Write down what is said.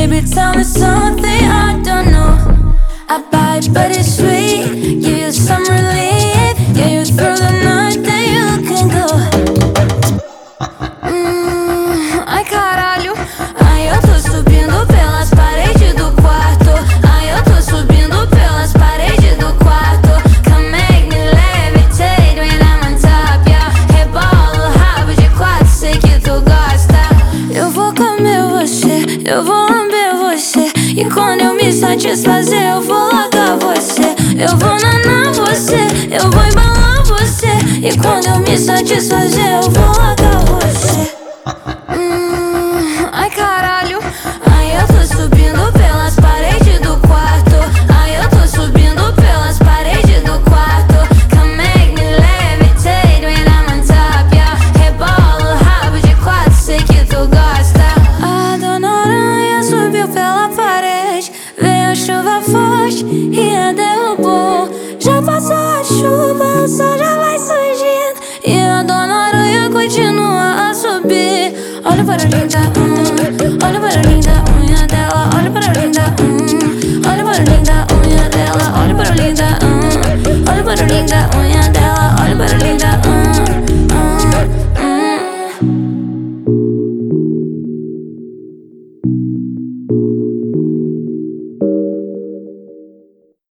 Baby, tell me something I don't know. I bite, but it's sweet. Give you some relief. Yeah, you through the night, then you can go. Ai caralho, ai eu tô subindo pelas paredes do quarto. Ai eu tô subindo pelas paredes do quarto. Come make me levitate when I'm on top, yeah. Rebola o rabo de quatro, sei que tu gosta. Eu vou comer você, eu vou lamber você. E quando eu me satisfazer, eu vou largar você. Eu vou nanar você, eu vou embalar você. E quando eu me satisfazer, eu vou largar você. Ai caralho, ai eu tô subindo pelas paredes do quarto. Ai eu tô subindo pelas paredes do quarto. Come make me levitate when I'm on top, yeah. Rebola o rabo de quatro, sei que tu gosta. A dona Aranha subiu pela parede. Veio a chuva forte e a derrubou. Já passou a chuva, o sol já vai surgindo. E a dona Aranha continua a subir. Olha para onde tá.